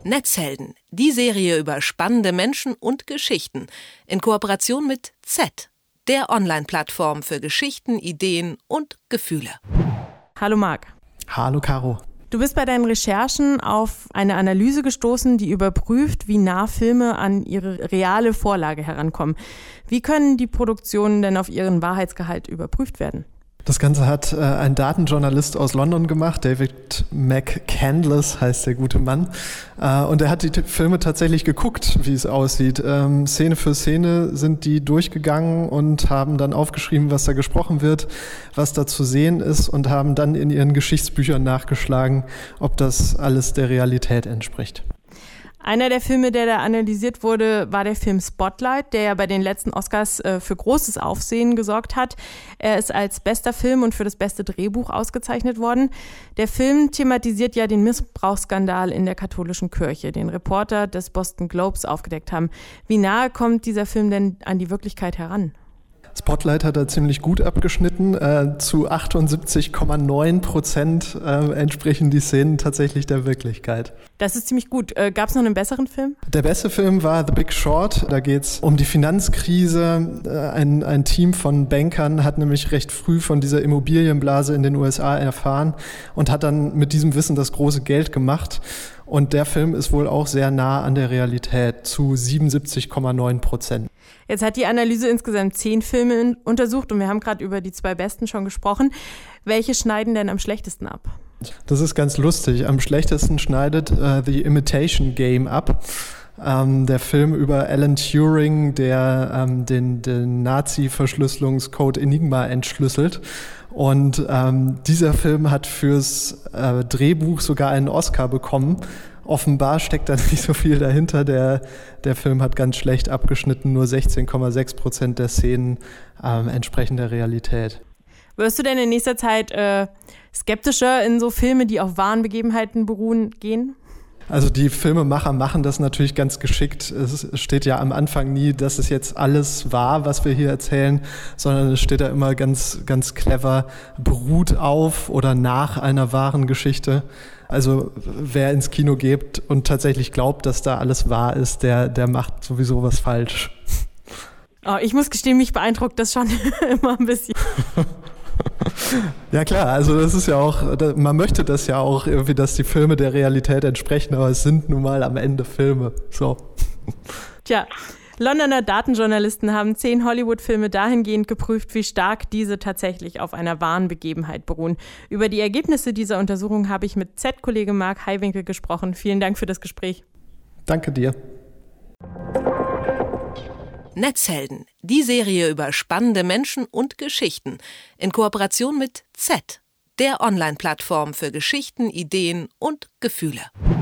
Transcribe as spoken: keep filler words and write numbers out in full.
Netzhelden, die Serie über spannende Menschen und Geschichten in Kooperation mit Z, der Online-Plattform für Geschichten, Ideen und Gefühle. Hallo Marc. Hallo Caro. Du bist bei deinen Recherchen auf eine Analyse gestoßen, die überprüft, wie nah Filme an ihre reale Vorlage herankommen. Wie können die Produktionen denn auf ihren Wahrheitsgehalt überprüft werden? Das Ganze hat äh, ein Datenjournalist aus London gemacht, David McCandless heißt der gute Mann. Äh, und er hat die t- Filme tatsächlich geguckt, wie es aussieht. Ähm, Szene für Szene sind die durchgegangen und haben dann aufgeschrieben, was da gesprochen wird, was da zu sehen ist und haben dann in ihren Geschichtsbüchern nachgeschlagen, ob das alles der Realität entspricht. Einer der Filme, der da analysiert wurde, war der Film Spotlight, der ja bei den letzten Oscars äh, für großes Aufsehen gesorgt hat. Er ist als bester Film und für das beste Drehbuch ausgezeichnet worden. Der Film thematisiert ja den Missbrauchsskandal in der katholischen Kirche, den Reporter des Boston Globes aufgedeckt haben. Wie nahe kommt dieser Film denn an die Wirklichkeit heran? Spotlight hat da ziemlich gut abgeschnitten. Äh, zu achtundsiebzig Komma neun Prozent äh, entsprechen die Szenen tatsächlich der Wirklichkeit. Das ist ziemlich gut. Äh, Gab es noch einen besseren Film? Der beste Film war The Big Short. Da geht es um die Finanzkrise. Äh, ein, ein Team von Bankern hat nämlich recht früh von dieser Immobilienblase in den U S A erfahren und hat dann mit diesem Wissen das große Geld gemacht. Und der Film ist wohl auch sehr nah an der Realität, zu siebenundsiebzig Komma neun Prozent. Jetzt hat die Analyse insgesamt zehn Filme untersucht und wir haben gerade über die zwei besten schon gesprochen. Welche schneiden denn am schlechtesten ab? Das ist ganz lustig. Am schlechtesten schneidet äh, The Imitation Game ab. Ähm, der Film über Alan Turing, der ähm, den, den Nazi-Verschlüsselungscode Enigma entschlüsselt. Und ähm, dieser Film hat fürs äh, Drehbuch sogar einen Oscar bekommen. Offenbar steckt da nicht so viel dahinter. Der, der Film hat ganz schlecht abgeschnitten, nur sechzehn Komma sechs Prozent der Szenen ähm, entsprechen der Realität. Wirst du denn in nächster Zeit äh, skeptischer in so Filme, die auf wahren Begebenheiten beruhen, gehen? Also die Filmemacher machen das natürlich ganz geschickt. Es steht ja am Anfang nie, dass es jetzt alles wahr, was wir hier erzählen, sondern es steht da immer ganz, ganz clever, beruht auf oder nach einer wahren Geschichte. Also wer ins Kino geht und tatsächlich glaubt, dass da alles wahr ist, der, der macht sowieso was falsch. Oh, ich muss gestehen, mich beeindruckt das schon immer ein bisschen. Ja klar, also das ist ja auch, man möchte das ja auch irgendwie, dass die Filme der Realität entsprechen, aber es sind nun mal am Ende Filme. So. Tja, Londoner Datenjournalisten haben zehn Hollywood-Filme dahingehend geprüft, wie stark diese tatsächlich auf einer wahren Begebenheit beruhen. Über die Ergebnisse dieser Untersuchung habe ich mit Z-Kollege Marc Heiwinkel gesprochen. Vielen Dank für das Gespräch. Danke dir. Netzhelden, die Serie über spannende Menschen und Geschichten in Kooperation mit Z, der Online-Plattform für Geschichten, Ideen und Gefühle.